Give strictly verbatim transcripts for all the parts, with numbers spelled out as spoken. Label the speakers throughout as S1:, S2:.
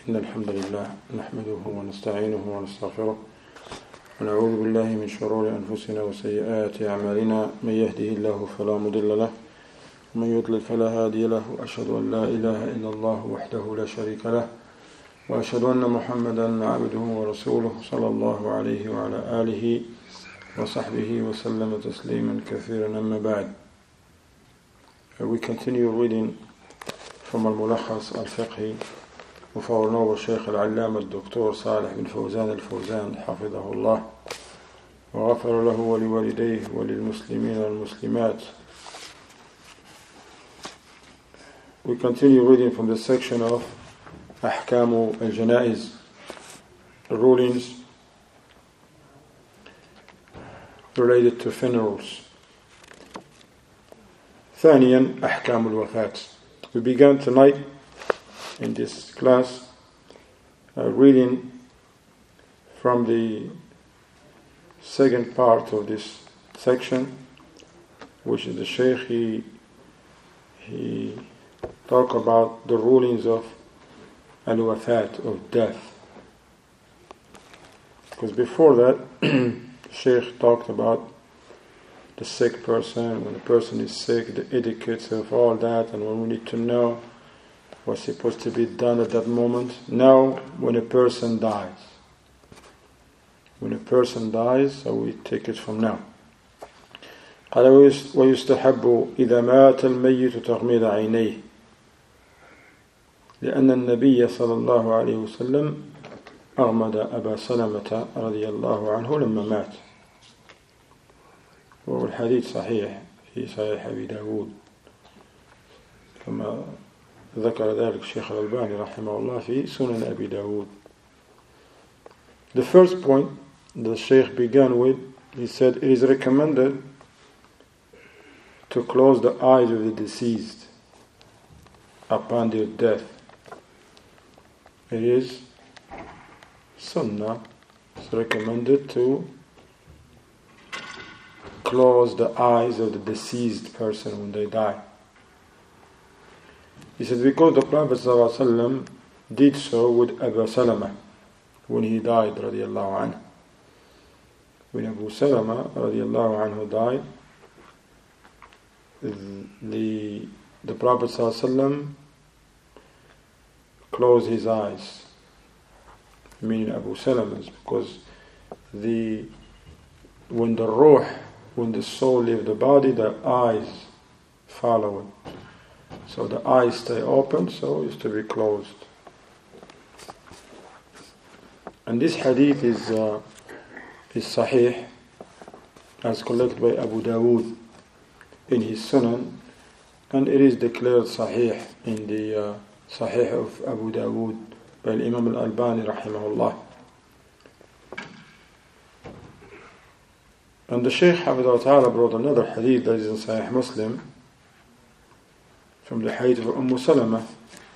S1: إن الحمد لله نحمده ونستعينه ونستغفره ونعوذ بالله من شرور أنفسنا وسيئات أعمالنا من يهده الله فلا مضل له ومن يضلل فلا هادي له وأشهد أن لا إله إلا الله وحده لا شريك له وأشهد أن محمدا عبده ورسوله صلى الله عليه وعلى آله وصحبه وسلم تسليما كثيرا أما بعد. We continue reading from Al-Mulakhas Al-Fiqhi of our noble Shaykh Al-Allama Al-Doctor Salih bin Fawzan Al-Fawzan حفظه الله وغفر له ولوالديه وللمسلمين والمسلمات. We continue reading from the section of أحكام الجنائز, rulings related to funerals. ثانيا أحكام الوفاة. We began tonight in this class uh, reading from the second part of this section, which is the Shaykh he, he talk about the rulings of al-wafat, of death. Because before that the Shaykh talked about the sick person, when a person is sick, the etiquettes of all that, and when we need to know what's supposed to be done at that moment. Now, when a person dies, when a person dies, so we take it from now. قال ويستحب إذا مات الميت تغميض عينيه لأن النبي صلى الله عليه وسلم أغمض أبا سلمة رضي الله عنه لما مات. والحديث صحيح في صحيح أبي داود كما ذكر ذلك الشيخ الألباني رحمه الله في سنن أبي داود. The first point the Shaykh began with, he said, it is recommended to close the eyes of the deceased upon their death. It is sunnah, it's recommended to close the eyes of the deceased person when they die. He said because the Prophet ﷺ did so with Abu Salama when he died radiallahu anhu. When Abu Salama radiallahu anhu died, the, the Prophet ﷺ closed his eyes, meaning Abu Salama's, because the when the ruh, when the soul leaves the body, the eyes follow it. So the eyes stay open, so it's to be closed. And this hadith is uh, is sahih, as collected by Abu Dawood in his Sunan, and it is declared sahih in the uh, Sahih of Abu Dawood by Imam Al-Albani rahimahullah. And the Shaykh Hafidhahullah Ta'ala brought another hadith that is in Sahih Muslim from the hadith of Umm Salama.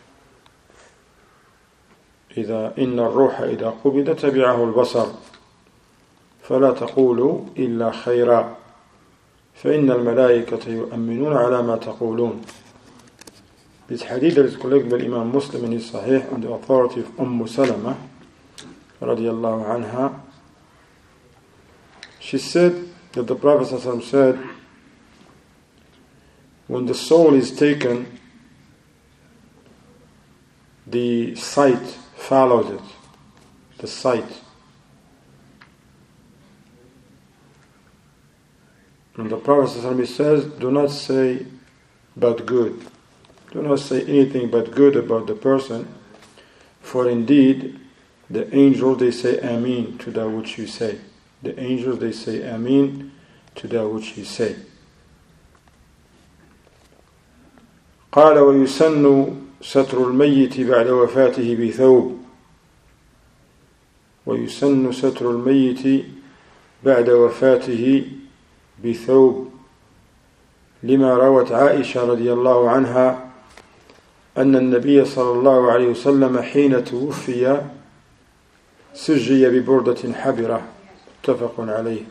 S1: إذا إن الروح إذا قبض تبعه البصر فلا تقولوا إلا خيرا فإن الملائكة يؤمنون على ما تقولون. This hadith that is collected by Imam Muslim in his Sahih on the authority of Umm Salama radiyallahu anha. She said that the Prophet ﷺ said, when the soul is taken, the sight follows it. The sight. And the Prophet ﷺ says, do not say but good. Do not say anything but good about the person, for indeed the angels they say Ameen to that which you say. The angels they say Ameen to that which you say. قال ويسن ستر الميت بعد وفاته بثوب ويسن ستر الميت بعد وفاته بثوب لما روت عائشة رضي الله عنها أن النبي صلى الله عليه وسلم حين توفي سجي ببردة حبرة متفق عليه.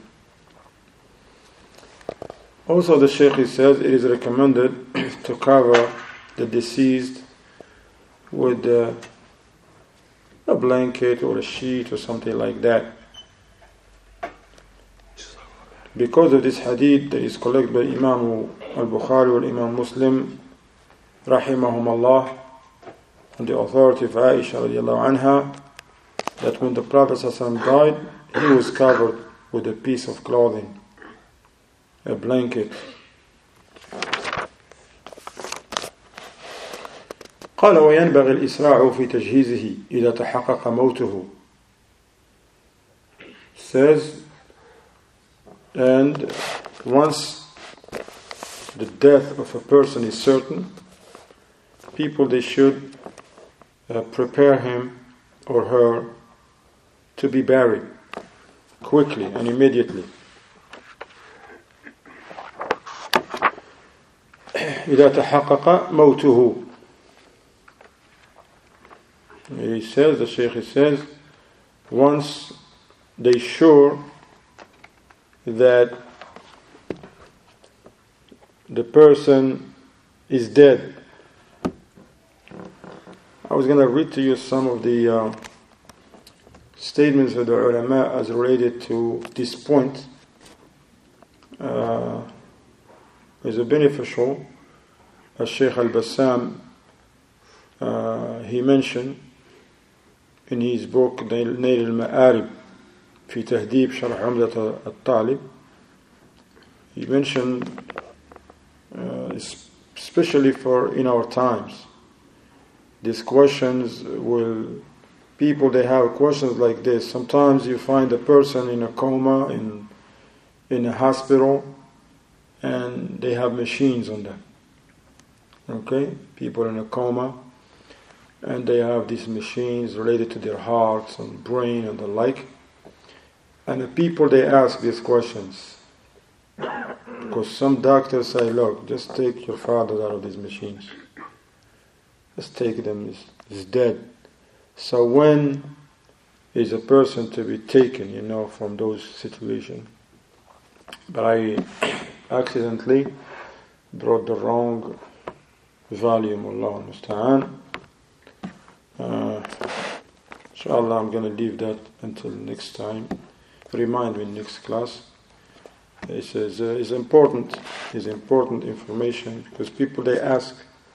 S1: Also the Shaykh says it is recommended to cover the deceased with uh, blanket or a sheet or something like that. Because of this hadith that is collected by Imam al-Bukhari or Imam Muslim rahimahumullah on the authority of Aisha radiallahu anha, that when the Prophet ﷺ died, he was covered with a piece of clothing, a blanket. قال وينبغي الإسراع في تجهيزه إذا تحقق موته. Says, and once the death of a person is certain, people, they should uh, prepare him or her to be buried quickly and immediately. إذا تحقق موته. He says, the Shaykh says, once they sure that the person is dead. I was going to read to you some of the uh, statements of the ulama as related to this point. Uh, is a beneficial, as Shaykh al-Bassam, uh, he mentioned in his book Nail al-Ma'arib في تهذيب شرح عمدة الطالب. He mentioned, uh, especially for in our times, these questions will, people, they have questions like this. Sometimes you find a person in a coma in in a hospital and they have machines on them. Okay? People in a coma and they have these machines related to their hearts and brain and the like. And the people, they ask these questions. Because some doctors say, look, just take your father out of these machines. Just take them, he's, he's dead. So when is a person to be taken, you know, from those situations? But I accidentally brought the wrong volume, Allah musta'an. Uh, inshallah, I'm going to leave that until next time. Remind me next class. It says uh, it's important. It's important information because people, they ask,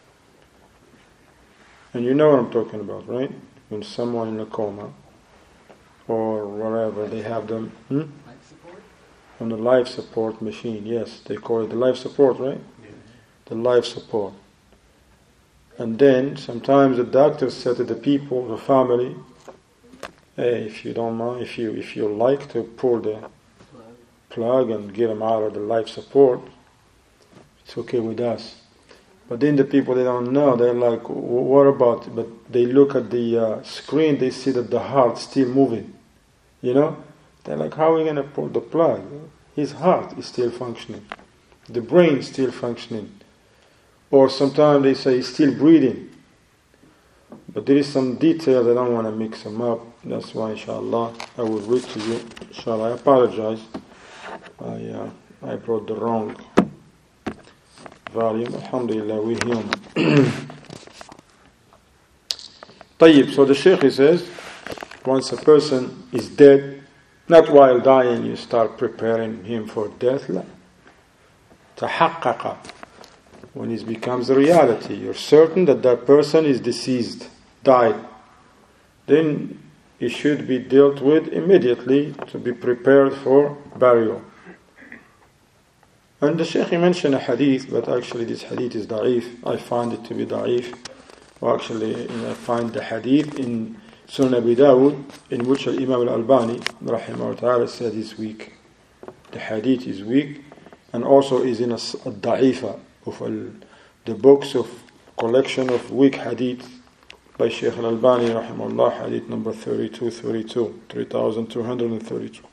S1: and you know what I'm talking about, right? When someone in a coma or whatever, they have them hmm? life support? On the life support machine. Yes, they call it the life support, right? Yeah. The life support. And then sometimes the doctor said to the people, the family, hey, if you don't mind, if you if you like to pull the plug. plug and get them out of the life support, it's okay with us. But then the people, they don't know. They're like, what about? But they look at the uh, screen, they see that the heart's still moving. You know, they're like, how are we going to pull the plug? His heart is still functioning, the brain is still functioning. Or sometimes they say he's still breathing. But there is some details, I don't want to mix them up. That's why, inshallah, I will read to you. Inshallah, I apologize. I, uh, I brought the wrong volume. Alhamdulillah, we're human. Tayyib, so the Shaykh, he says, once a person is dead, not while dying you start preparing him for death. La. Tahaqqaqa. When it becomes a reality, you're certain that that person is deceased, died, then it should be dealt with immediately to be prepared for burial. And the Shaykh mentioned a hadith, but actually this hadith is da'if. I find it to be da'if. Well, actually, I find the hadith in Sunan Abi Dawud, in which Imam al-Albani rahimahullah ta'ala said is weak. The hadith is weak, and also is in a, a da'ifa of al, the books of collection of weak hadith by Shaykh al-Albani rahimahullah, hadith number thirty-two thirty-two, three thousand two hundred thirty-two.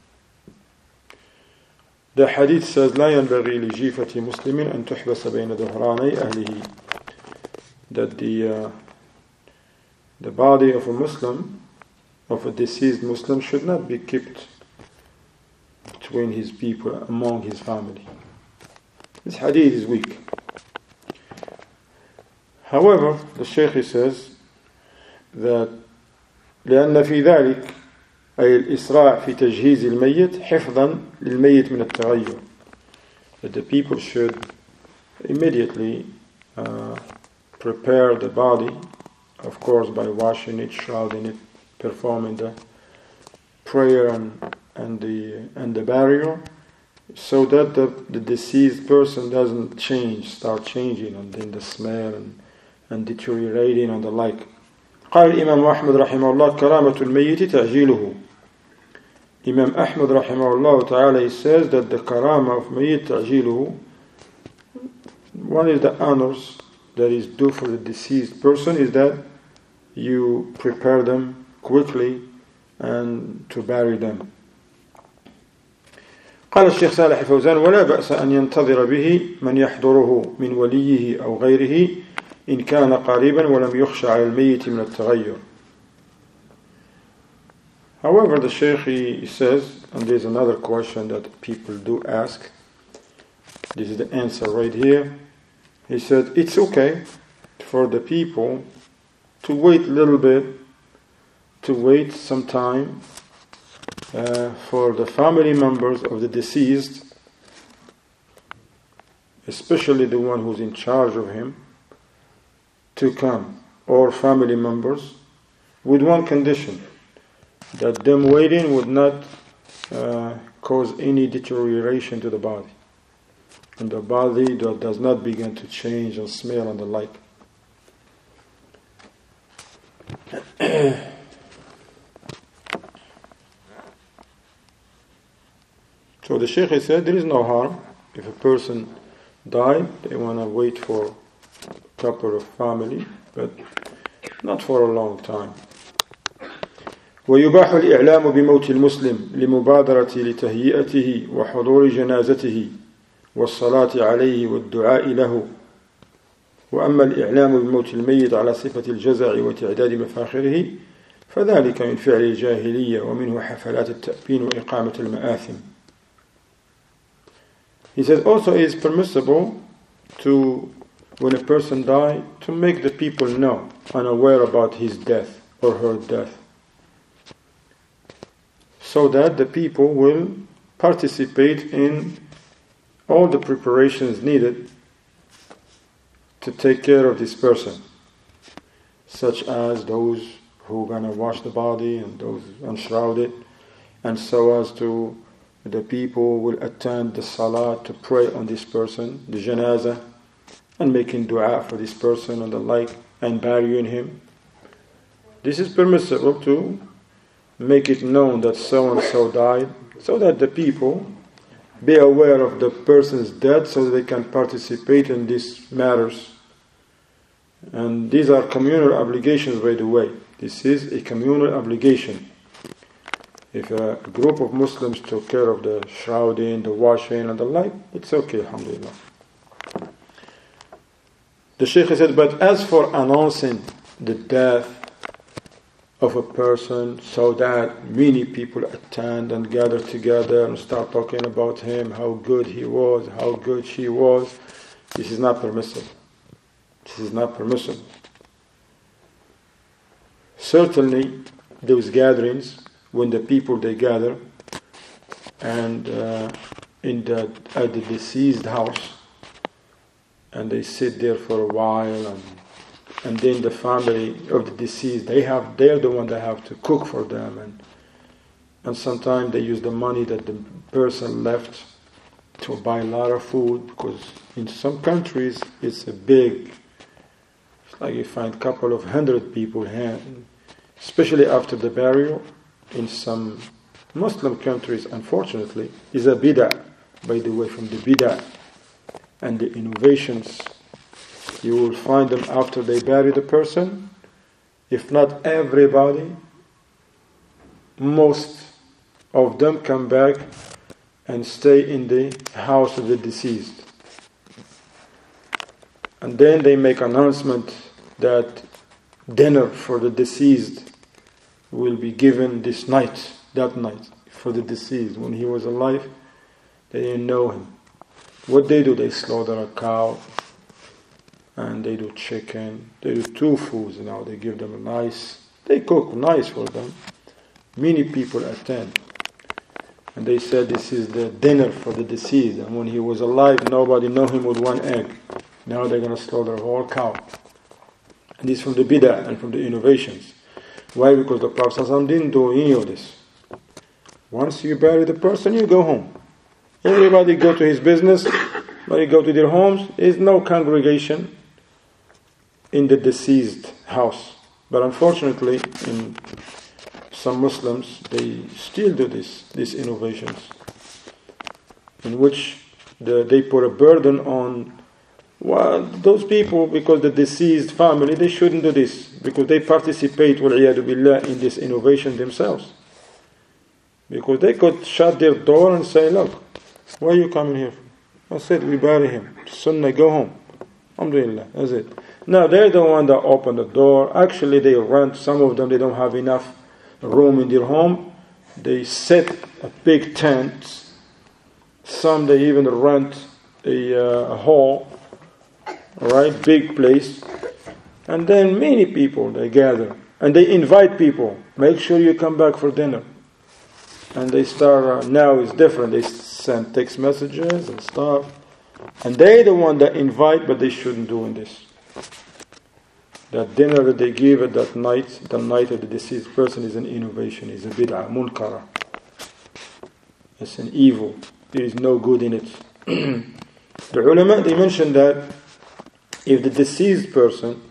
S1: The hadith says, لا ينبغي لجيفة مسلم أن تحبس بين ظهراني أهله. That the uh, the body of a Muslim, of a deceased Muslim, should not be kept between his people, among his family. This hadith is weak. However, the Shaykh says that لأن في ذلك أي الإسراع في تجهيز الميت حفظا للميت من التغير. That the people should immediately uh, prepare the body, of course by washing it, shrouding it, performing the prayer and, and the and the burial, so that the, the deceased person doesn't change, start changing, and then the smell and, and deteriorating and the like. قال الإمام أحمد رحمه الله كرامة الميت تعجيله. Imam Ahmad rahimahullah ta'ala, he says that the karama of mayyit ta'jiluhu, one is the honors that is due for the deceased person is that you prepare them quickly and to bury them. قال الشيخ صالح الفوزان ولا بأس أن ينتظر به من يحضره من وليه أو غيره إن كان قريبا ولم يخشى على الميت من التغير. However, the Shaykh, he says, and there's another question that people do ask, this is the answer right here. He said it's okay for the people to wait a little bit, to wait some time uh, for the family members of the deceased, especially the one who's in charge of him, to come, or family members, with one condition, that them waiting would not uh, cause any deterioration to the body, and the body that does not begin to change and smell and the like. So the Shaykh said there is no harm if a person died, they want to wait for a couple of family, but not for a long time. ويباح الإعلام بموت المسلم لمبادرة لتهيئته وحضور جنازته والصلاة عليه والدعاء له. وأما الإعلام بموت الميت على صفة الجزع وتعداد مفاخره فذلك من فعل الجاهلية ومنه حفلات التأبين وإقامة المآثم. He says also it is permissible to, when a person dies, to make the people know and aware about his death or her death, so that the people will participate in all the preparations needed to take care of this person, such as those who are going to wash the body and those unshroud it, and so as to the people will attend the salah to pray on this person, the janazah, and making dua for this person and the like, and burying him. This is permissible to make it known that so and so died, so that the people be aware of the person's death, so that they can participate in these matters. And these are communal obligations, by the way. This is a communal obligation. If a group of Muslims took care of the shrouding, the washing and the like, it's okay, alhamdulillah. The Shaykh said, but as for announcing the death of a person so that many people attend and gather together and start talking about him, how good he was, how good she was, this is not permissible. This is not permissible. Certainly, those gatherings, when the people they gather and uh, in the at the deceased house, and they sit there for a while, and and then the family of the deceased, they have they're the one that have to cook for them, and and sometimes they use the money that the person left to buy a lot of food, because in some countries it's a big, it's like you find a couple of hundred people here, especially after the burial. In some Muslim countries, unfortunately, is a bid'ah, by the way, from the bid'ah and the innovations. You will find them after they bury the person. If not everybody, most of them come back and stay in the house of the deceased. And then they make announcement that dinner for the deceased will be given this night, that night, for the deceased. When he was alive, they didn't know him. What they do, they slaughter a cow, and they do chicken, they do two foods now, they give them a nice, They cook nice for them. Many people attend. And they said this is the dinner for the deceased. And when he was alive, nobody knew him with one egg. Now they're going to slaughter a whole cow. And this is from the bid'ah and from the innovations. Why? Because the Prophet ﷺ didn't do any of this. Once you bury the person, you go home. Everybody go to his business, everybody go to their homes. There is no congregation in the deceased house. But unfortunately, in some Muslims, they still do this, these innovations, in which the, they put a burden on well, those people, because the deceased family, they shouldn't do this, because they participate, وَالْعِيَادُ بِاللَّهِ, in this innovation themselves. Because they could shut their door and say, look, why are you coming here? I said, we bury him. Sunnah, go home. Alhamdulillah, that's it. Now, they're the one that open the door. Actually, they rent. Some of them, they don't have enough room in their home. They set a big tent. Some, they even rent a, uh, a hall, all right, big place. And then many people, they gather. And they invite people. Make sure you come back for dinner. And they start, uh, now it's different. They send text messages and stuff. And they're the one that invite, but they shouldn't do this. That dinner that they give at that night, the night of the deceased person, is an innovation, is a bid'ah, munkara. It's an evil. There is no good in it. The ulama, they mentioned that if the deceased person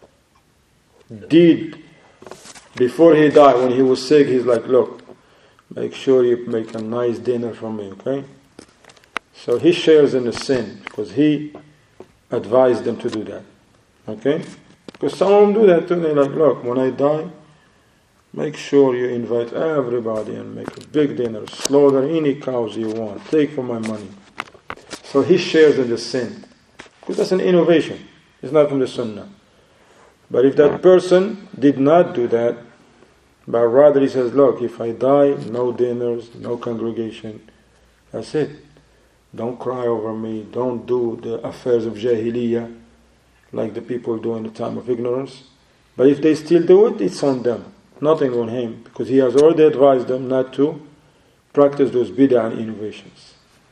S1: did, before he died, when he was sick, he's like, look, make sure you make a nice dinner for me, okay? So he shares in the sin, because he advised them to do that. Okay? Because some of them do that too. They're like, look, when I die, make sure you invite everybody and make a big dinner. Slaughter any cows you want. Take for my money. So he shares in the sin. Because that's an innovation. It's not from the sunnah. But if that person did not do that, but rather he says, look, if I die, no dinners, no congregation. That's it. Don't cry over me. Don't do the affairs of jahiliyyah like the people do in the time of ignorance. But if they still do it, it's on them. Nothing on him. Because he has already advised them not to practice those bid'ah and innovations.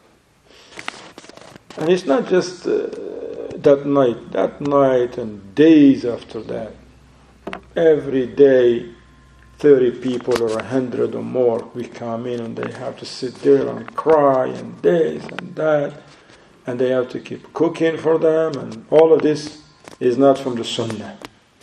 S1: And it's not just uh, that night. That night and days after that. Every day, thirty people or a hundred or more, we come in and they have to sit there and cry and this and that. And they have to keep cooking for them. And all of this is not from the Sunnah.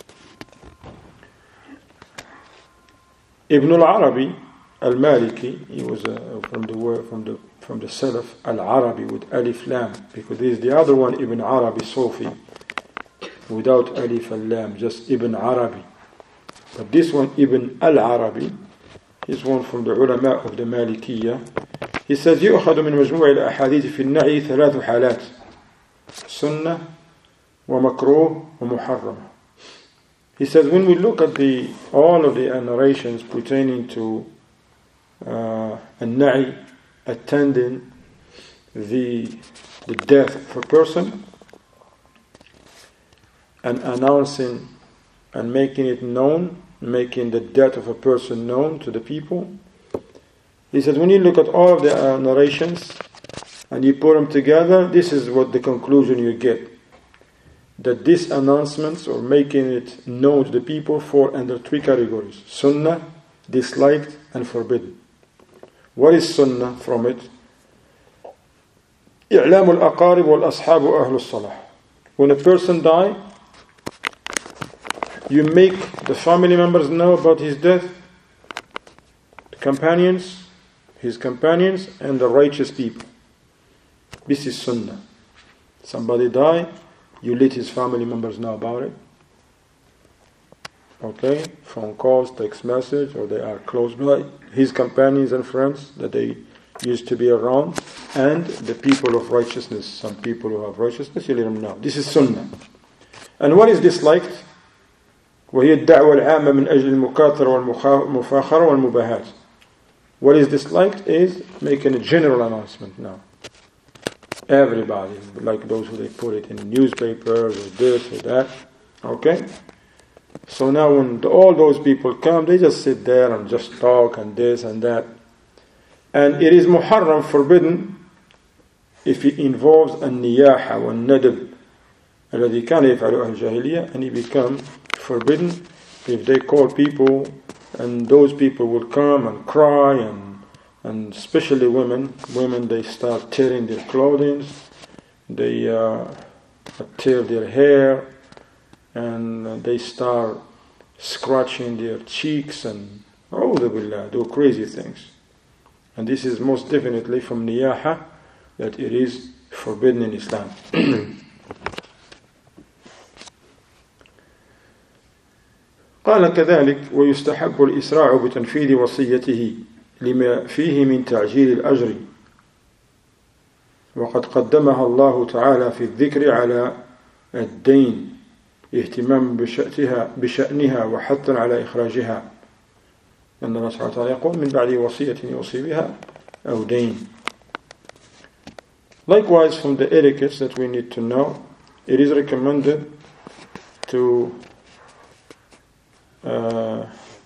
S1: Ibn al-Arabi al-Maliki, he was uh, from the word from the from the Salaf, al-Arabi with alif lam, because there is the other one, Ibn Arabi Sufi, without alif al-lam, just Ibn Arabi. But this one, Ibn al-Arabi, is one from the ulama of the Malikiyya. He says, يؤخذ من مجموع الأحاديث في النهي ثلاث حالات سنة ومكروه ومحرم. He says, when we look at the all of the narrations pertaining to uh, النعي, attending the the death of a person and announcing and making it known, making the death of a person known to the people. He says, when you look at all of the uh, narrations and you put them together, this is what the conclusion you get. That these announcements or making it known to the people fall under three categories. Sunnah, disliked, and forbidden. What is sunnah from it? إعلام الأقارب والأصحاب وأهل الصلاح. When a person dies, you make the family members know about his death, the companions, his companions, and the righteous people. This is sunnah. Somebody died, you let his family members know about it. Okay? Phone calls, text message, or they are close by. His companions and friends that they used to be around, and the people of righteousness. Some people who have righteousness, you let them know. This is sunnah. And what is disliked? وهي الدعوة العامة من أجل المكاثرة والمفاخرة والمباهات. What is disliked is making a general announcement now. Everybody, like those who they put it in newspapers or this or that. Okay? So now when the, all those people come, they just sit there and just talk and this and that. And it is muharram, forbidden, if it involves النياحة والندب الذي كان يفعله أهل الجاهلية, and it become forbidden if they call people and those people will come and cry, and and especially women. Women, they start tearing their clothing, they uh, tear their hair, and they start scratching their cheeks and أعوذ بالله, do crazy things. And this is most definitely from niyaha, that it is forbidden in Islam. قال كذلك ويستحب الإسراع بتنفيذ وصيته لما فيه من تعجيل الأجر وقد قدمها الله تعالى في الذكر على الدين اهتمام بشأنها, بشأنها وحثا على إخراجها. أن الله سبحانه وتعالى يقول من بعد وصية يوصي بها أو دين. Likewise, from the etiquettes that we need to know, it is recommended to uh,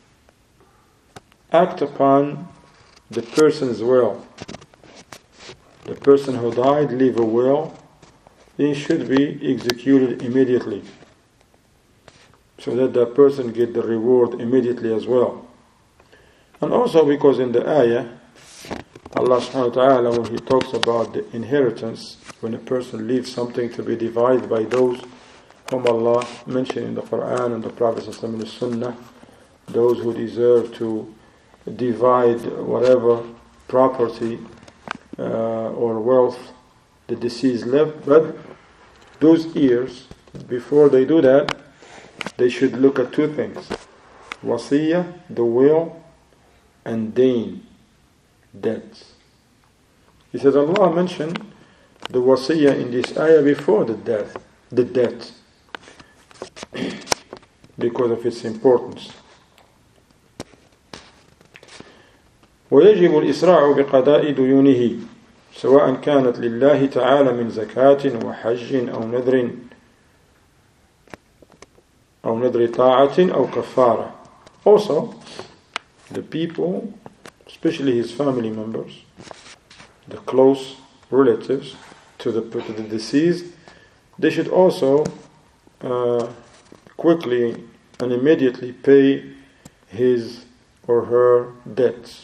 S1: act upon the person's will. The person who died leave a will, it should be executed immediately, so that that person get the reward immediately as well. And also because in the ayah, Allah subhanahu wa ta'ala, when He talks about the inheritance, when a person leaves something to be divided by those whom Allah mentioned in the Quran and the Prophet in the Sunnah, those who deserve to divide whatever property uh, or wealth the deceased left. But those heirs, before they do that, they should look at two things: wasiyah, the will, and dain, debts. He says Allah mentioned the wasiyah in this ayah before the death, the debt, because of its importance. ويجب الإسراع بقضاء ديونه سواء كانت لله تعالى من زكاة وحج أو نذر أو نذر طاعة أو كفارة. Also, the people, especially his family members, the close relatives to the, to the deceased, they should also uh, quickly and immediately pay his or her debts.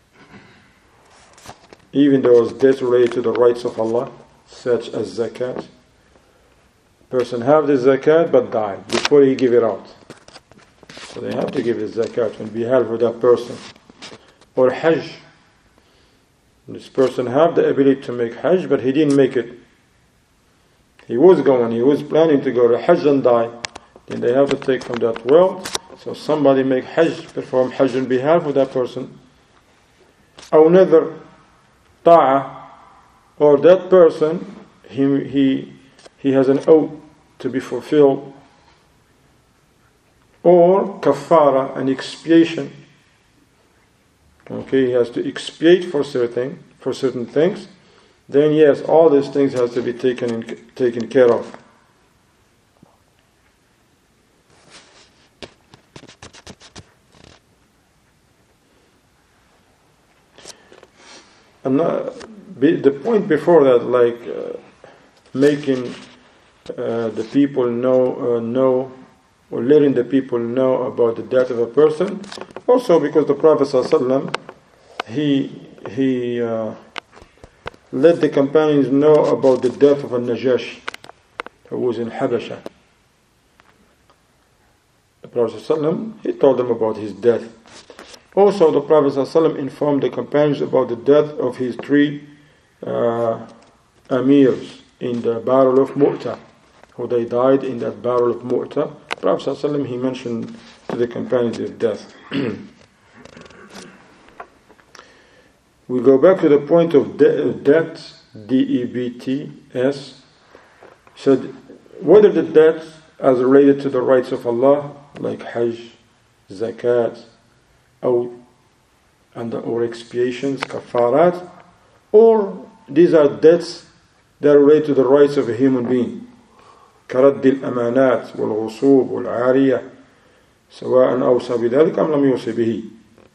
S1: Even those debts related to the rights of Allah, such as zakat. Person have the zakat but died before he give it out. So they have to give the zakat on behalf of that person. Or hajj. This person have the ability to make hajj, but he didn't make it. He was going, he was planning to go to hajj and die. Then they have to take from that wealth. So somebody make hajj, perform hajj on behalf of that person. Or another ta'ah, or that person, he, he, he has an oath to be fulfilled. Or kafara, an expiation. Okay, he has to expiate for certain for certain things. Then yes, all these things has to be taken in, taken care of. And uh, be, the point before that, like uh, making uh, the people know uh, know. or letting the people know about the death of a person. Also because the Prophet ﷺ, he he uh, let the companions know about the death of al-Najashi, who was in Habasha. The Prophet ﷺ, he told them about his death. Also the Prophet ﷺ informed the companions about the death of his three uh, amirs in the Battle of Mu'tah, who they died in that Battle of Mu'tah. Prophet ﷺ, he mentioned to the companions of death. We go back to the point of de- debt, D E B T S. Said whether the debts as related to the rights of Allah, like Hajj, Zakat, or and or expiations, kafarat, or these are debts that relate to the rights of a human being. كرد الأمانات والغصوب والعارية سواء أوصى بذلك أم لم يوصي به.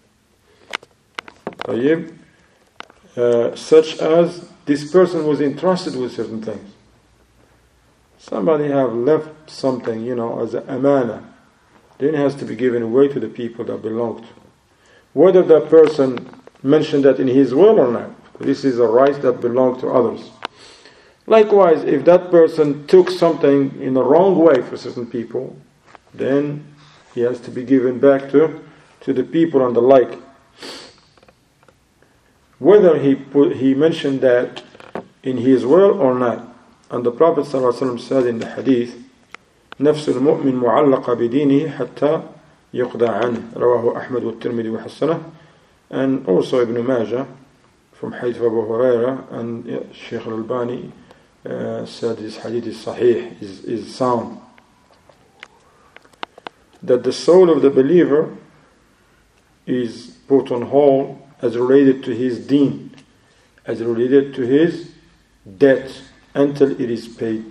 S1: طيب, uh, such as this person was entrusted with certain things. Somebody have left something, you know, as an amana, then it has to be given away to the people that belong to. Whether that person mentioned that in his will or not, this is a right that belongs to others. Likewise, if that person took something in the wrong way for certain people, then he has to be given back to, to the people and the like. Whether he put, he mentioned that in his will or not. And the Prophet ﷺ said in the hadith, نفس المؤمن معلقة بدينه حتى يقضى عنه. رواه أحمد والترمذي وحسنه. And also Ibn Majah from hadith of Abu Huraira, and yeah, Shaykh al-Albani uh, said this hadith is sahih, is, is sound. That the soul of the believer is put on hold as related to his deen, as related to his debt, until it is paid.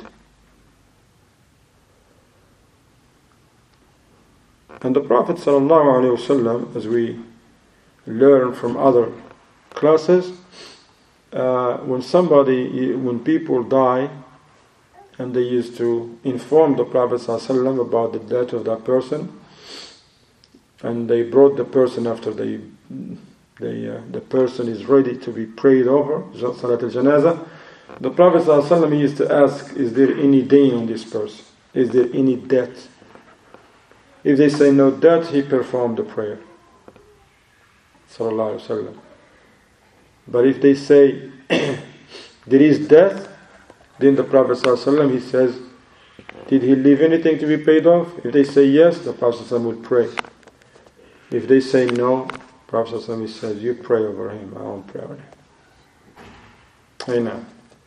S1: And the Prophet ﷺ, as we learn from other classes, uh, when somebody, when people die, and they used to inform the Prophet ﷺ about the death of that person, and they brought the person after they, they uh, the person is ready to be prayed over, Salat al-Janazah. The Prophet ﷺ used to ask, is there any dain on this person? Is there any debt? If they say no debt, he performed the prayer. Sallallahu Alaihi Wasallam. But if they say there is debt, then the Prophet ﷺ, he says, did he leave anything to be paid off? If they say yes, the Prophet ﷺ would pray. If they say no, the Prophet ﷺ says, you pray over him, I won't pray over him. Hey now.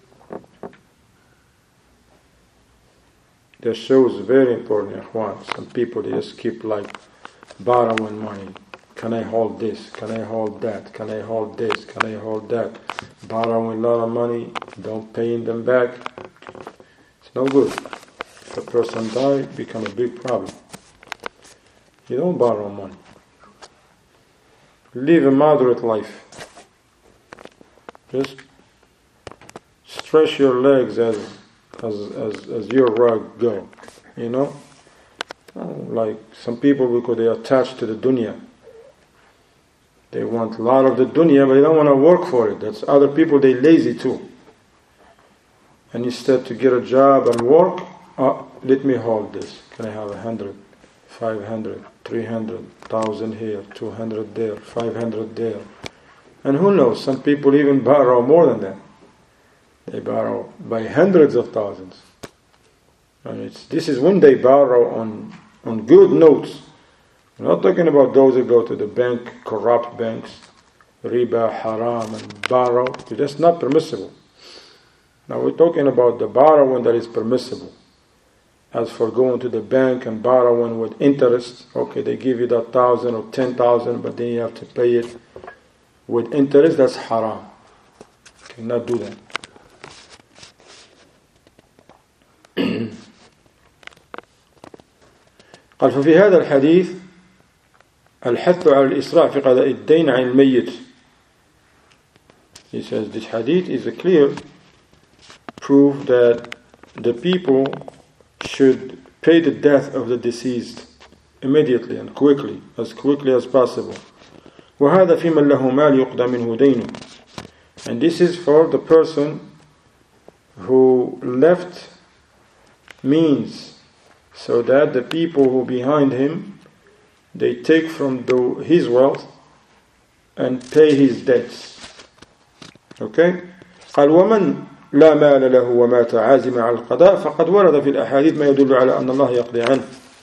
S1: That shows very important, Ikhwan. Some people, they just keep like borrowing money. Can I hold this? Can I hold that? Can I hold this? Can I hold that? Borrowing a lot of money, don't paying them back. It's no good. If a person dies, it becomes a big problem. You don't borrow money. Live a moderate life. Just stretch your legs as as as, as your rug go. You know? Like some people, because they are attached to the dunya. They want a lot of the dunya, but they don't want to work for it. That's other people, they lazy too. And instead to get a job and work, oh, let me hold this. Can I have a hundred, five hundred, three hundred, thousand here, two hundred there, five hundred there. And who knows, some people even borrow more than that. They borrow by hundreds of thousands. And it's, this is when they borrow on, on good notes. We're not talking about those who go to the bank, corrupt banks, riba, haram, and borrow. That's not permissible. Now we're talking about the borrowing that is permissible. As for going to the bank and borrowing with interest, okay, they give you that thousand or ten thousand, but then you have to pay it with interest. That's haram. You cannot do that. قال ففي هذا الحديث الحث على الإسراع في قضاء الدين عن الميت. He says this hadith is a clear proof that the people should pay the death of the deceased immediately and quickly, as quickly as possible. وهذا في من له مال يقضى منه دينه. And this is for the person who left means, so that the people who behind him, they take from the, his wealth and pay his debts. Okay? قال ومن لا مال له ومات عازما على القضاء فقد ورد في الأحاديث ما يدل على أن الله يقضي عنه.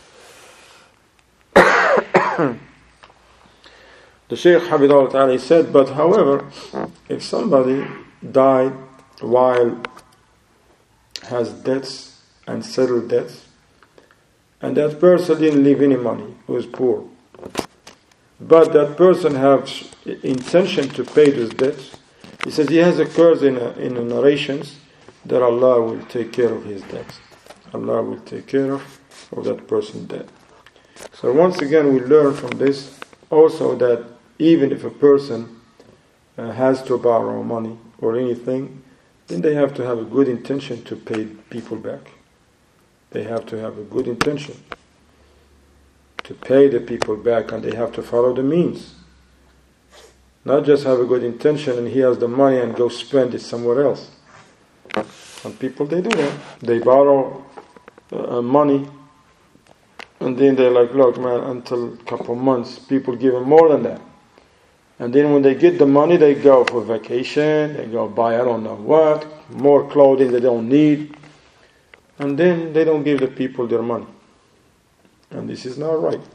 S1: The Shaykh Hafidhahullah Ta'ala said, but however, if somebody died while has debts and settled debts, and that person didn't leave any money, he was poor, but that person has intention to pay those debts, he says he has occurs in a, in a narrations that Allah will take care of his debts. Allah will take care of, of that person's debt. So once again we learn from this also that even if a person uh, has to borrow money or anything, then they have to have a good intention to pay people back. They have to have a good intention to pay the people back, and they have to follow the means. Not just have a good intention and he has the money and go spend it somewhere else. Some people, they do that. They borrow uh, money and then they're like, look man, until a couple months people give them more than that. And then when they get the money, they go for vacation, they go buy I don't know what, more clothing they don't need. And then they don't give the people their money. And this is not right.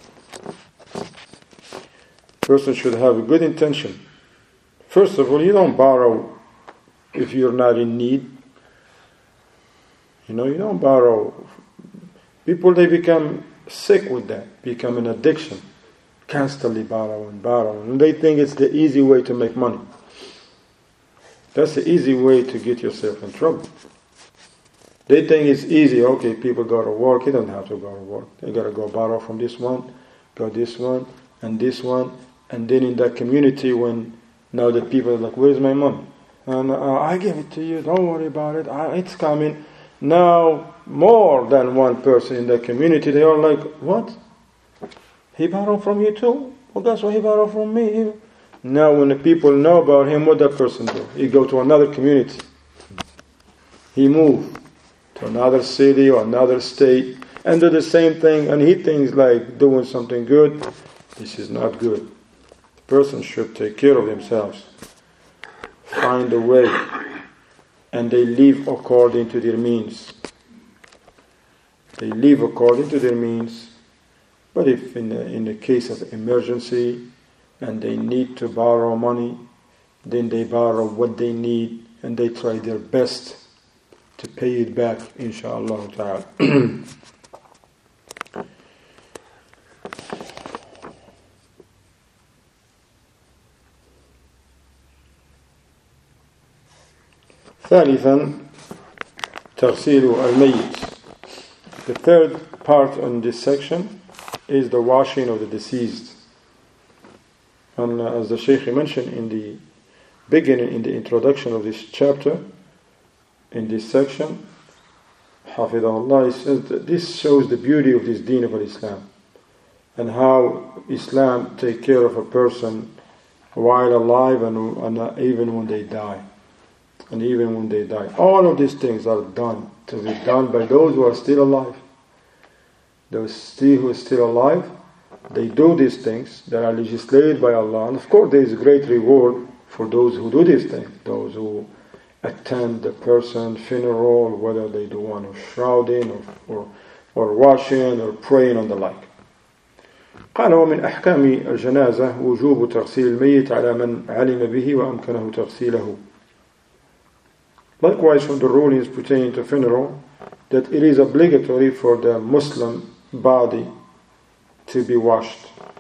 S1: Person should have a good intention. First of all, you don't borrow if you're not in need. You know, you don't borrow. People, they become sick with that, become an addiction. Constantly borrow and borrow. And they think it's the easy way to make money. That's the easy way to get yourself in trouble. They think it's easy. Okay, people go to work. You don't have to go to work. They got to go borrow from this one, go this one, and this one. And then in that community, when now the people are like, where's my money? And uh, I give it to you. Don't worry about it. I, it's coming. Now, more than one person in that community, they are like, what? He borrowed from you too? Well, that's why he borrowed from me. Now, when the people know about him, what that person do? He go to another community. He move to another city or another state and do the same thing, and he thinks like doing something good. This is not good. The person should take care of themselves, find a way, and they live according to their means. They live according to their means. But if in the, in the case of emergency and they need to borrow money, then they borrow what they need and they try their best to pay it back, inshaAllah ta'ala. ثالثا تغسيل الميت. The third part on this section is the washing of the deceased. And uh, as the Shaykh mentioned in the beginning, in the introduction of this chapter, in this section, Hafidahullah, he says that this shows the beauty of this deen of Islam and how Islam takes care of a person while alive and, and even when they die. And even when they die. All of these things are done to be done by those who are still alive. Those still, who are still alive, they do these things that are legislated by Allah. And of course there is great reward for those who do these things. Those who attend the person's funeral, whether they do one of shrouding or, or, or washing or praying and the like. قال ومن أحكام الجنازة وجوب تغسيل الميت على من علم به وأمكنه تغسيله. Likewise, from the rulings pertaining to funeral, that it is obligatory for the Muslim body to be washed.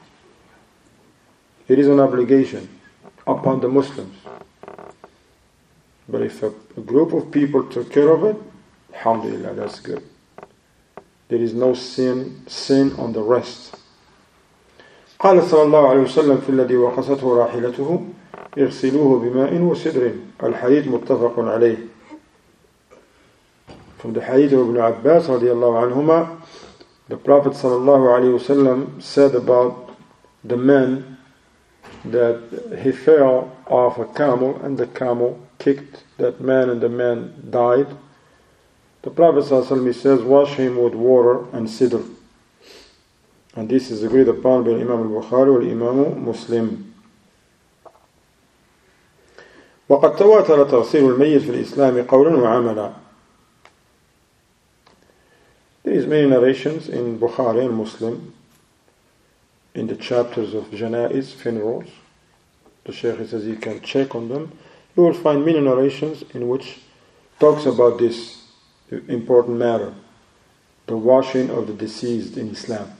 S1: It is an obligation upon the Muslims. But if a, a group of people took care of it, alhamdulillah, that's good. There is no sin, sin on the rest. قال صلى الله عليه وسلم في الذي وقصته راحلته اغسلوه بماء وسدر. الحديث متفق عليه. From the hadith of Ibn Abbas radiallahu anhuma, the Prophet sallallahu alayhi wasallam said about the man that he fell off a camel and the camel kicked that man and the man died. The Prophet sallallahu alayhi wasallam says, wash him with water and sidr. And this is agreed upon by Imam al-Bukhari and Imam Muslim. وقد تواتر تغسيل الميت في الإسلام قولا وعملا. There is many narrations in Bukhari and Muslim in the chapters of Janaiz, funerals. The Shaykh says you can check on them. You will find many narrations in which talks about this important matter, the washing of the deceased in Islam.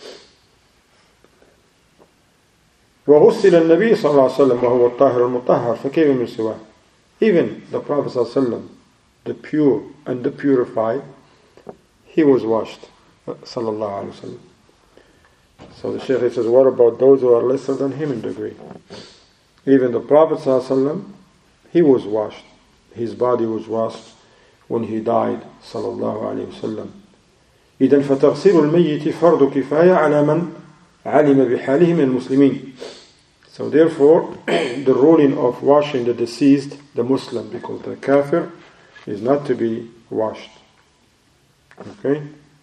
S1: وغسل النبي صلى الله عليه وسلم وهو الطاهر المطهر فكيف من سواه. Even the Prophet صلى الله عليه وسلم, the pure and the purified, he was washed, sallallahu alaihi wasallam. So the Shaykh says, what about those who are lesser than him in degree? Even the Prophet ﷺ, he was washed. His body was washed when he died, sallallahu alayhi wa sallam. إذن فتغسيل الميت فرض كفاية على من علم بحاله من المسلمين. So therefore, the ruling of washing the deceased, the Muslim, because the kafir is not to be washed. Okay?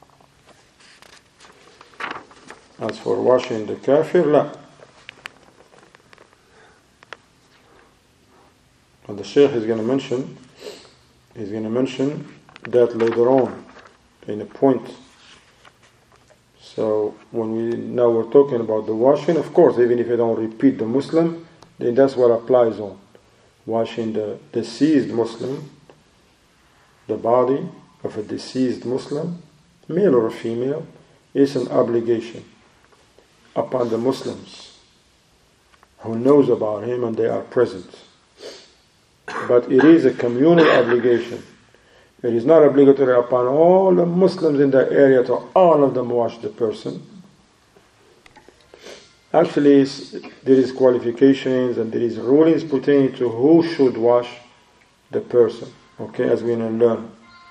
S1: As for washing the kafir, لا. And the Shaykh is going to mention, he's going to mention that later on in a point. So when we now we're talking about the washing, of course, even if you don't repeat the Muslim, then that's what applies on washing the deceased Muslim, the body of a deceased Muslim, male or female, is an obligation upon the Muslims who knows about him and they are present. But it is a communal obligation. It is not obligatory upon all the Muslims in the area to all of them wash the person. Actually, there is qualifications and there is rulings pertaining to who should wash the person. Okay, as we will learn.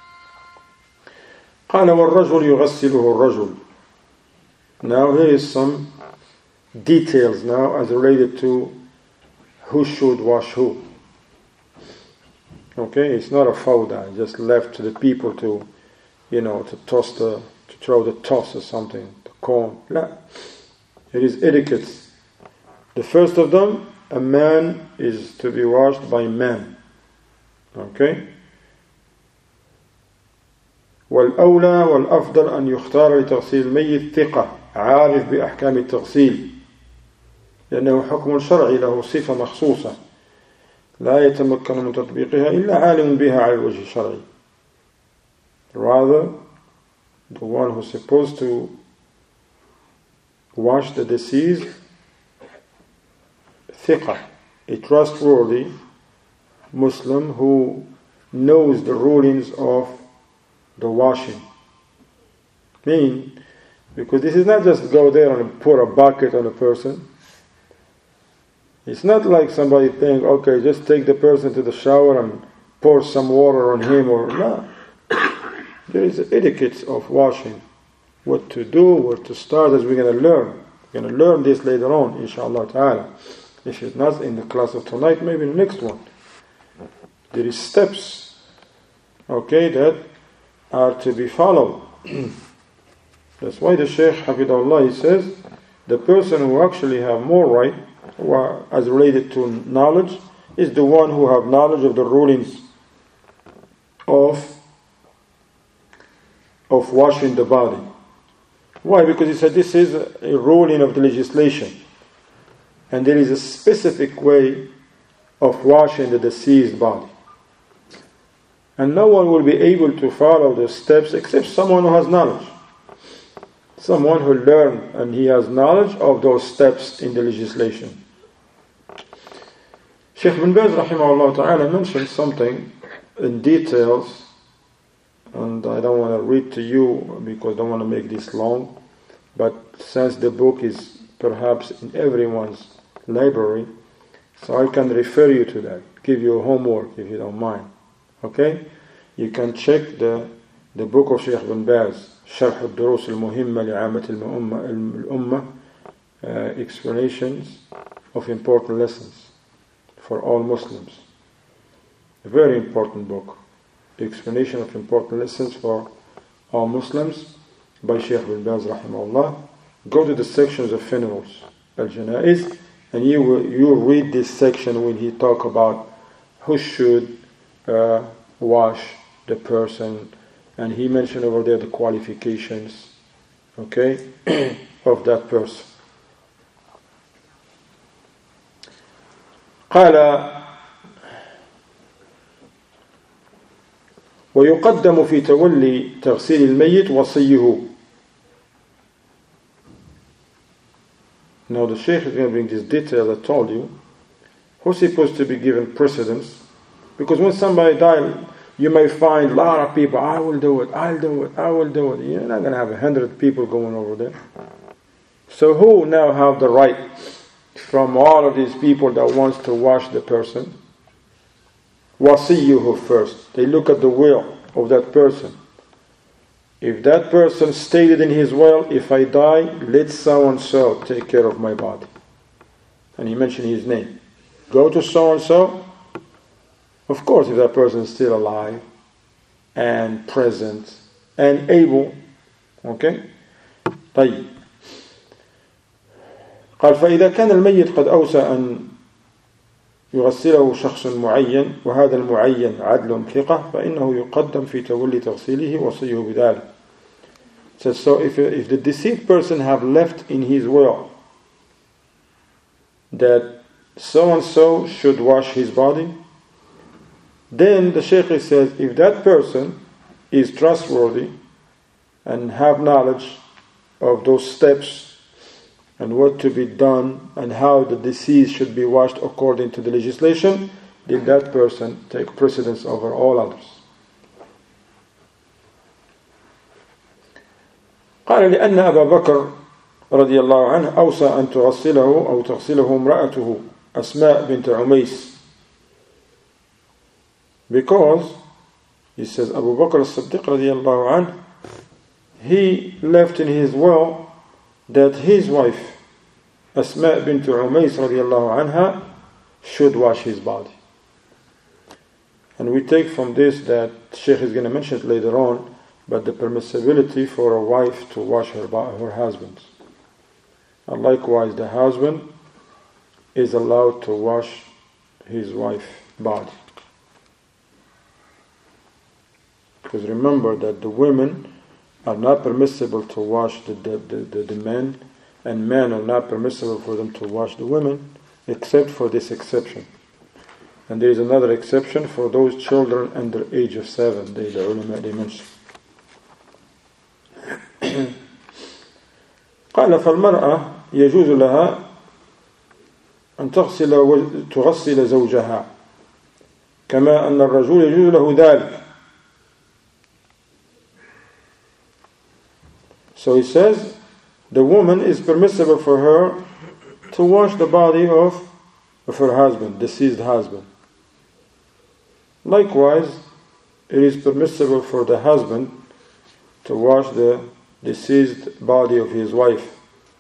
S1: قال والرجل يغسله الرجل. Now here is some details now as related to who should wash who. Okay, it's not a fawda, just left to the people to, you know, to toss the, to throw the toss or something, the corn. No. It is etiquette. The first of them, a man is to be washed by man. Okay? والأولى والأفضل أن يختار لتغسيل الميت ثقة عارف بأحكام التغسيل لأنه حكم شرعي له صفة مخصوصة لا يتمكن من تطبيقها إلا عالم بها على الوجه الشرعي. Rather, the one who's supposed to wash the deceased, ثقة, a trustworthy Muslim who knows the rulings of the washing. Meaning, because this is not just go there and pour a bucket on a person. It's not like somebody think, okay, just take the person to the shower and pour some water on him or no. There is etiquette of washing. What to do, where to start, as we're going to learn. We're going to learn this later on, inshallah ta'ala. If it's not in the class of tonight, maybe the next one. There is steps, okay, that are to be followed. That's why the Shaykh Hafidahullah, he says, the person who actually have more right, as related to knowledge, is the one who have knowledge of the rulings of of washing the body. Why? Because he said this is a ruling of the legislation, and there is a specific way of washing the deceased body, and no one will be able to follow the steps except someone who has knowledge, someone who learned and he has knowledge of those steps in the legislation. Shaykh bin Baz rahimahullah ta'ala mentioned something in details, and I don't want to read to you because I don't want to make this long, but since the book is perhaps in everyone's library, so I can refer you to that, give you homework if you don't mind. Okay? You can check the the book of Shaykh bin Baz, شرح الدروس المهمة لعامة الأمة, uh, explanations of important lessons for all Muslims. A very important book. Explanation of important lessons for all Muslims by Shaykh bin Baz rahimahullah. Go to the sections of funerals, al-janaiz, and you will you will read this section when he talk about who should uh, wash the person, and he mentioned over there the qualifications, okay, of that person. قال ويقدم في تولي تغسيل الميت وصيه. Now the Shaykh is going to bring this detail I told you. Who's supposed to be given precedence? Because when somebody dies, you may find a lot of people, I will do it, I'll do it, I will do it. You're not going to have a hundred people going over there. So who now have the right from all of these people that wants to wash the person? Wasiyuhu first. They look at the will of that person. If that person stated in his will, if I die, let so and so take care of my body. And he mentioned his name. Go to so and so. Of course, if that person is still alive and present and able. Okay? طيب. قال فإذا كان الميت قد أوصى أن يغسله شخص معين وهذا المعين عدل ثقة فإنه يقدم في تولي تغسيله وصيه بذلك. So, so if, if the deceased person have left in his will that so and so should wash his body, then the Shaykh says if that person is trustworthy and have knowledge of those steps and what to be done and how the deceased should be washed according to the legislation, then that person take precedence over all others. قال لأن أبا بكر رضي الله عنه أوصى أن تغسله أو تغسله امرأته أسماء بنت عميس. Because he says Abu Bakr as-Siddiq رضي الله عنه, he left in his will that his wife Asma bint Umays رضي الله عنها should wash his body. And we take from this that Sheikh is going to mention it later on, but the permissibility for a wife to wash her, her husband. And likewise the husband is allowed to wash his wife's body. Because remember that the women are not permissible to wash the, the, the, the, the men, and men are not permissible for them to wash the women, except for this exception. And there is another exception for those children under the age of seven, they, the ulama, they mention. قال فالمرأة يجوز لها أن تغسل تغسل زوجها كما أن الرجل يجوز له ذلك. So he says the woman is permissible for her to wash the body of, of her husband, deceased husband. Likewise, it is permissible for the husband to wash the deceased body of his wife.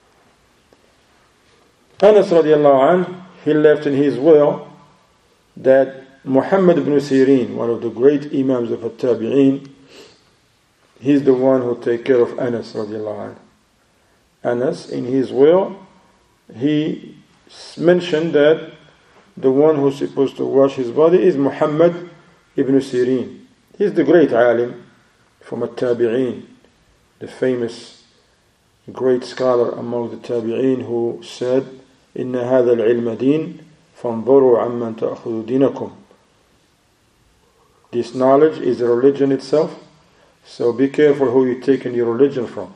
S1: Anas radiallahu anh, he left in his will that Muhammad ibn Sirin, one of the great imams of at-Tabi'een, he's the one who take care of Anas radiallahu anh. Anas, in his will, he mentioned that the one who's supposed to wash his body is Muhammad ibn Sirin. He's the great alim from at-Tabi'een, the famous great scholar among the Tabi'een who said, إن هذا العلم دين فانظروا عمن تأخذوا دينكم. This knowledge is a religion itself, so be careful who you're taking your religion from.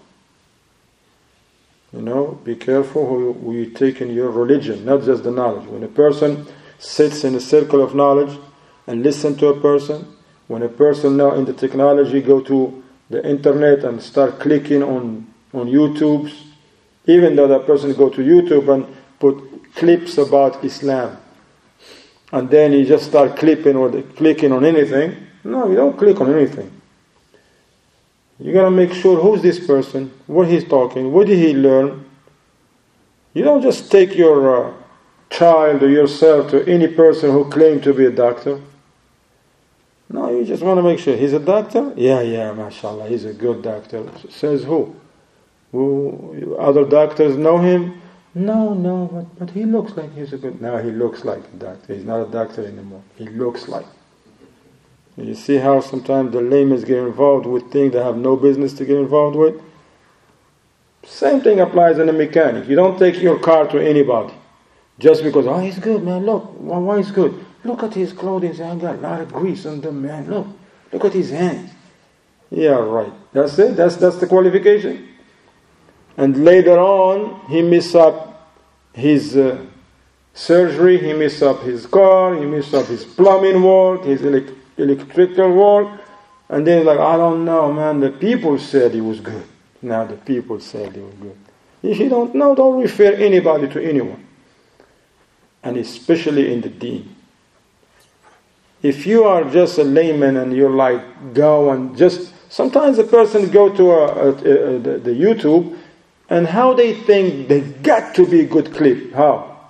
S1: You know, be careful who, who you're taking your religion, not just the knowledge. When a person sits in a circle of knowledge and listen to a person, when a person now in the technology go to the internet and start clicking on, on YouTubes, even though that person go to YouTube and put clips about Islam, and then you just start clipping or clicking on anything. No, you don't click on anything. You gotta make sure who's this person, what he's talking, what did he learn. You don't just take your uh, child or yourself to any person who claims to be a doctor. No, you just want to make sure he's a doctor. Yeah, yeah, mashallah, he's a good doctor. Says who? Who? Other doctors know him? No, no, but, but he looks like he's a good. No, he looks like a doctor. He's not a doctor anymore. He looks like. You see how sometimes the laymen get involved with things they have no business to get involved with? Same thing applies in a mechanic. You don't take your car to anybody just because, oh, he's good, man, look. Why he's good? Look at his clothing. He's got a lot of grease on them, man. Look. Look at his hands. Yeah, right. That's it. That's, that's the qualification. And later on, he miss up his uh, surgery, he miss up his car, he miss up his plumbing work, his elect- electrical work, and then like, I don't know, man, the people said he was good. Now the people said he was good. If you don't know, don't refer anybody to anyone. And especially in the deen. If you are just a layman and you're like, go and just... Sometimes a person go to a, a, a, a, the, the YouTube, and how they think they got to be a good clip. How?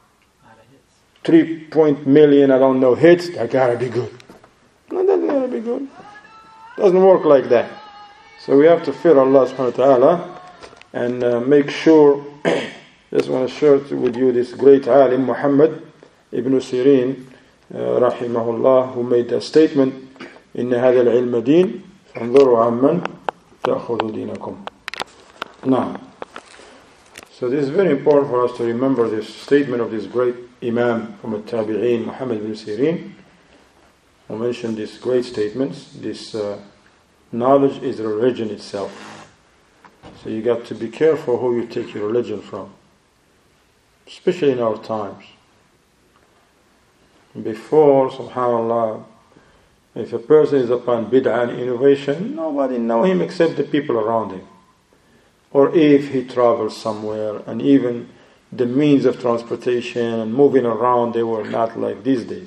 S1: Three point million, I don't know, hits. That gotta be good. No, that gotta be good. Doesn't work like that. So we have to fear Allah subhanahu wa ta'ala and uh, make sure. Just want to share with you this great alim, Muhammad ibn Sirin, uh, rahimahullah, who made a statement, إن هذا العلم دين فانظروا عمن تأخذوا دينكم. Now, so this is very important for us to remember this statement of this great Imam from the Tabi'een, Muhammad ibn Sirin, who mentioned these great statements. This uh, knowledge is the religion itself. So you got to be careful who you take your religion from, especially in our times. Before, subhanAllah, if a person is upon bid'ah and innovation, nobody know him except the people around him. Or if he travels somewhere, and even the means of transportation and moving around, they were not like these days.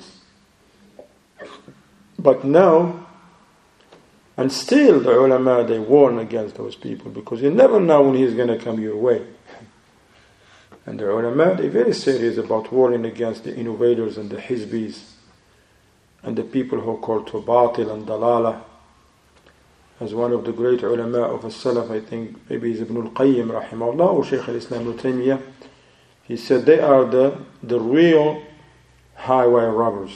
S1: But now, and still the ulama, they warn against those people, because you never know when he's going to come your way. And the ulama, they're very serious about warning against the innovators and the hizbis and the people who are called to batil and dalala. As one of the great ulama of as-salaf, I think maybe it's Ibn al-Qayyim rahimahullah or Shaykh al-Islam Ibn Taymiyyah, he said they are the, the real highway robbers.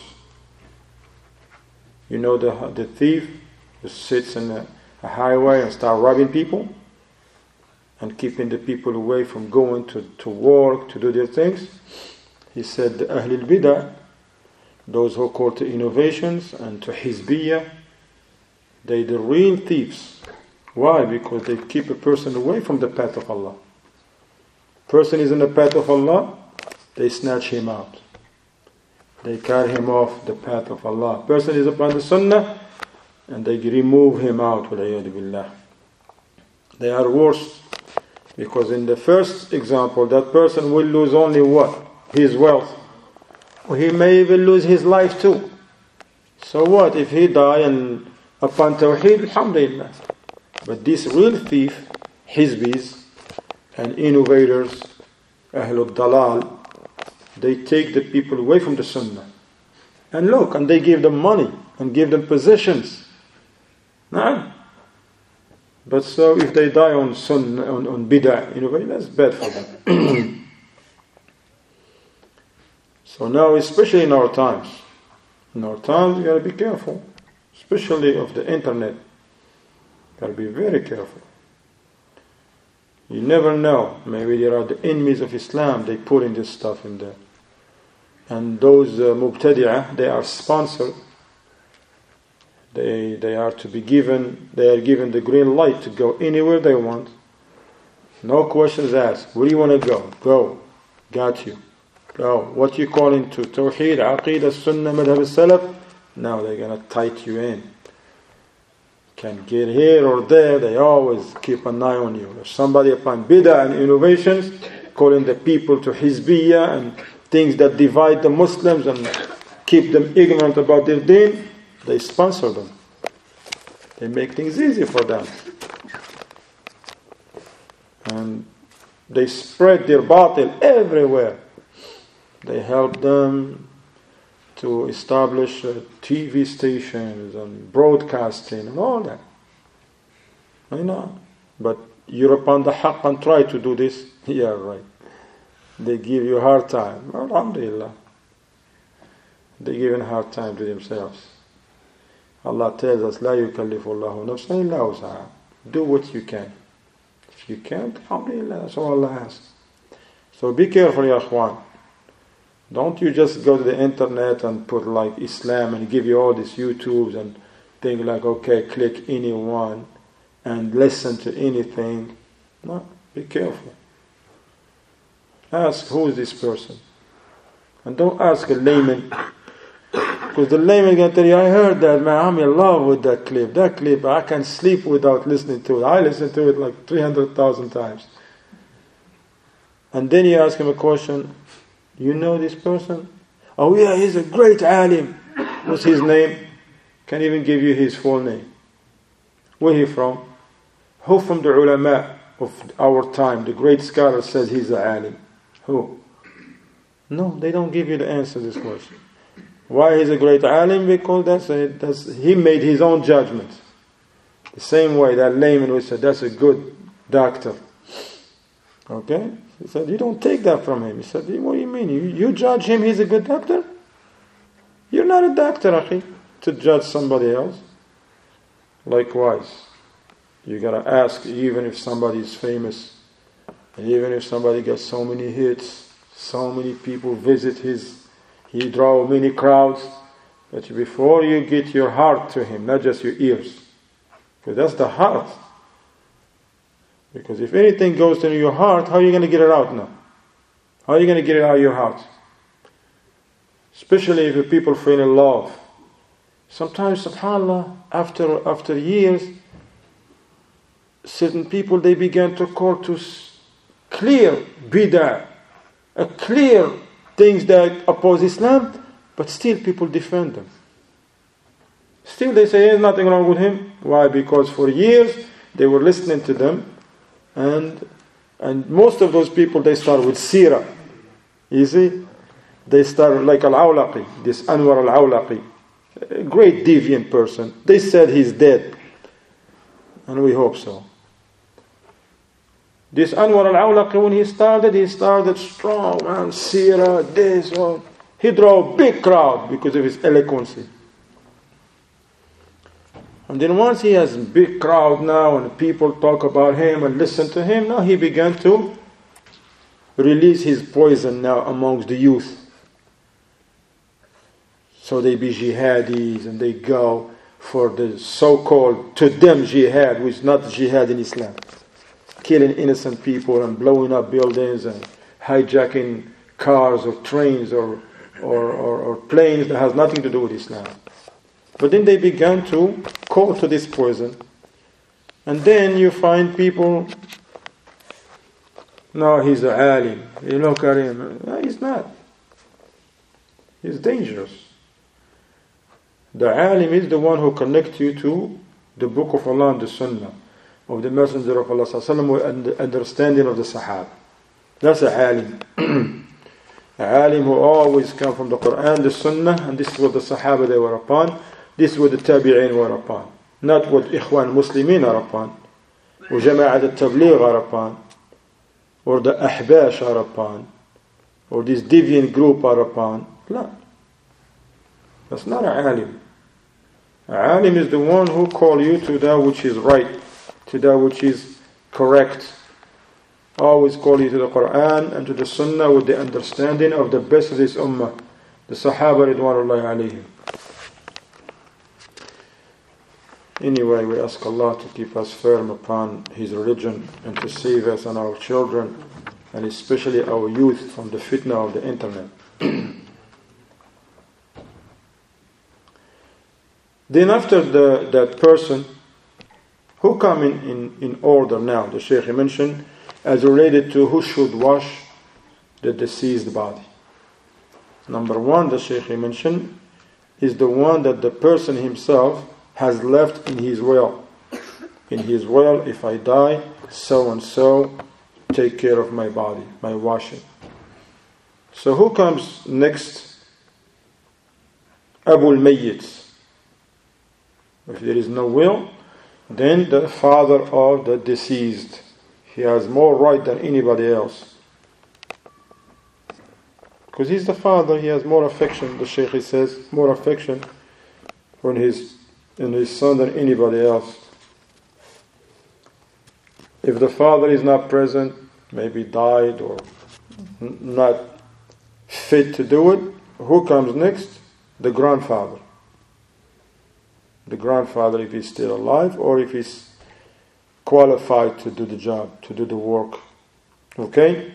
S1: You know the the thief who sits in a, a highway and start robbing people and keeping the people away from going to, to work, to do their things. He said the Ahlul Bidah, those who call to innovations and to Hizbiyah, they the real thieves. Why? Because they keep a person away from the path of Allah. Person is in the path of Allah, they snatch him out. They carry him off the path of Allah. Person is upon the Sunnah, and they remove him out. Billah. They are worse, because in the first example, that person will lose only what? His wealth. Or he may even lose his life too. So what if he die and upon Tawheed? Alhamdulillah. But this real thief, Hizbis and innovators, Ahlul Dalal, they take the people away from the Sunnah. And look, and they give them money and give them positions. Nah? But so if they die on Sunnah, on, on Bid'ah, innovation, that's bad for them. So now, especially in our times, in our times, you got to be careful, especially of the internet. Got to be very careful. You never know. Maybe there are the enemies of Islam. They put in this stuff in there, and those uh, mubtadi'ah, they are sponsored. They they are to be given. They are given the green light to go anywhere they want. No questions asked. Where do you want to go? Go. Got you. Go. What you call into Tawheed, Aqidah, Sunnah, Madhab al-Salaf? Now they're going to tight you in. Can get here or there, they always keep an eye on you. If somebody upon bid'ah and innovations, calling the people to Hizbiyah and things that divide the Muslims and keep them ignorant about their deen, they sponsor them. They make things easy for them. And they spread their batil everywhere. They help them to establish uh, T V stations and broadcasting and all that. I know. But you're upon the haqq and try to do this. Yeah, right. They give you a hard time. Alhamdulillah. They give a hard time to themselves. Allah tells us, لا يكلف الله نفسا إلا وسعها. Do what you can. If you can't, alhamdulillah, that's all Allah asks. So be careful, ya akhwan. Don't you just go to the internet and put like Islam and give you all these YouTubes and think like, okay, click anyone and listen to anything. No, be careful. Ask, who is this person? And don't ask a layman. Because the layman is going to tell you, I heard that, man, I'm in love with that clip. That clip, I can't sleep without listening to it. I listen to it like three hundred thousand times. And then you ask him a question, you know this person? Oh yeah, he's a great alim. What's his name? Can't even give you his full name. Where he from? Who from the ulama of our time, the great scholar, says he's a alim? Who? No, they don't give you the answer to this question. Why he's a great alim? Because that's, a, that's he made his own judgment. The same way that layman would say, that's a good doctor. Okay? He said, you don't take that from him. He said, what do you mean? You, you judge him, he's a good doctor? You're not a doctor, akhi, to judge somebody else. Likewise, you gotta ask, even if somebody is famous, and even if somebody gets so many hits, so many people visit his, he draw many crowds, but before you get your heart to him, not just your ears, because that's the heart. Because if anything goes to your heart, how are you going to get it out now? How are you going to get it out of your heart? Especially if the people feel in love. Sometimes, subhanAllah, after after years, certain people, they began to call to clear bid'ah, a clear things that oppose Islam, but still people defend them. Still they say there's nothing wrong with him. Why? Because for years they were listening to them, and and most of those people, they start with Sirah. You see? They start like Al-Awlaqi, this Anwar Al-Awlaqi, a great deviant person. They said he's dead, and we hope so. This Anwar Al-Awlaqi, when he started, he started strong, man, Sirah, this, oh. He drew a big crowd because of his eloquency. And then once he has a big crowd now, and people talk about him and listen to him, now he began to release his poison now amongst the youth. So they be jihadis, and they go for the so-called, to them, jihad, which is not jihad in Islam. Killing innocent people and blowing up buildings and hijacking cars or trains or, or, or, or planes that has nothing to do with Islam. But then they began to call to this poison. And then you find people, no, he's a alim. You look at him, no, he's not. He's dangerous. The alim is the one who connects you to the book of Allah and the Sunnah of the Messenger of Allah sallallahu alaihi wasallam and the understanding of the Sahaba. That's a alim. A alim who always come from the Quran, the Sunnah, and this is what the Sahaba they were upon. This is what the Tabi'in were upon. Not what Ikhwan Muslimin are upon, or Jama'at al-Tabligh are upon, or the Ahbash are upon, or this deviant group are upon. No. That's not an alim. An alim is the one who calls you to that which is right, to that which is correct. Always call you to the Quran and to the Sunnah with the understanding of the best of this ummah, the Sahaba Ridwanullahi alayhim. Anyway, we ask Allah to keep us firm upon His religion and to save us and our children, and especially our youth, from the fitna of the internet. Then after the, that person, who come in, in, in order now, the Shaykh mentioned, as related to who should wash the deceased body. Number one, the Shaykh mentioned, is the one that the person himself has left in his will. In his will, if I die, so and so, take care of my body, my washing. So who comes next? Abu al-Mayyit. If there is no will, then the father of the deceased. He has more right than anybody else. Because he's the father, he has more affection, the Shaykh says, more affection for his, in his son than anybody else. If the father is not present, maybe died or n- not fit to do it, who comes next? The grandfather. The grandfather, if he's still alive, or if he's qualified to do the job, to do the work. Okay?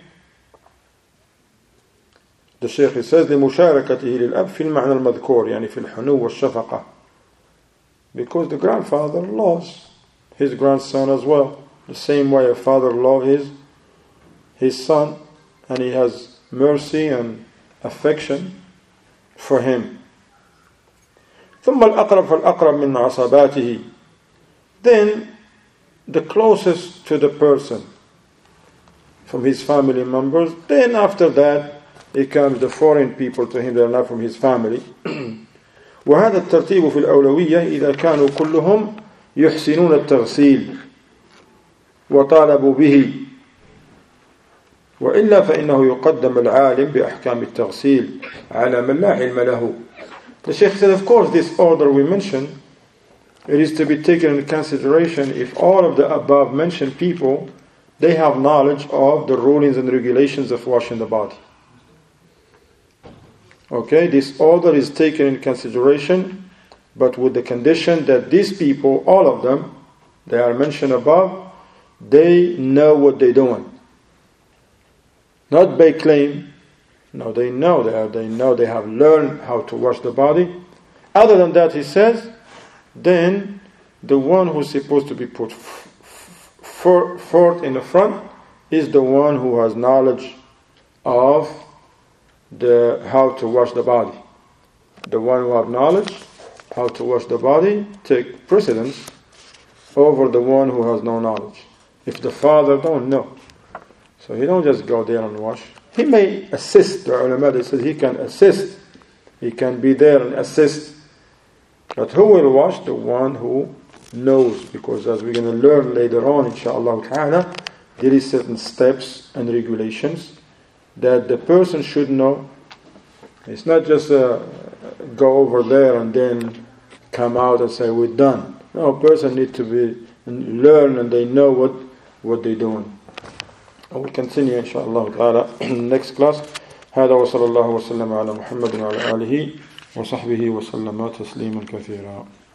S1: The Shaykh says لمشاركته للأب في المعنى المذكور يعني في الحنو والشفقة. Because the grandfather loves his grandson as well. The same way a father loves his, his son. and he has mercy and affection for him. ثم الأقرب فالأقرب من عصباته. Then the closest to the person from his family members. Then after that it comes the foreign people to him that are not from his family. وهذا الترتيب في الأولوية إذا كانوا كلهم يحسنون التغسيل وطالبوا به وإلا فإنه يقدم العالم بأحكام التغسيل على من لا علم له. The Shaykh said, of course, this order we mentioned, it is to be taken into consideration if all of the above mentioned people, they have knowledge of the rulings and regulations of washing the body. Okay, this order is taken into consideration, but with the condition that these people, all of them, they are mentioned above, they know what they're doing. Not by claim. No, they know they are, they know they have learned how to wash the body. Other than that, he says, then the one who's supposed to be put f- f- forth in the front is the one who has knowledge of the how to wash the body. The one who have knowledge how to wash the body take precedence over the one who has no knowledge. If the father don't know, so he don't just go there and wash. He may assist. The ulama, they said he can assist. He can be there and assist. But who will wash? The one who knows. Because as we're going to learn later on, inshaAllah ta'ala, there is certain steps and regulations that the person should know. It's not just uh, go over there and then come out and say, we're done. No, a person needs to be and learn and they know what, what they're doing. I will continue إن شاء الله تعالى next class. هذا وصلى الله وسلم على محمد وعلى آله وصحبه وسلم تسليما كثيرا.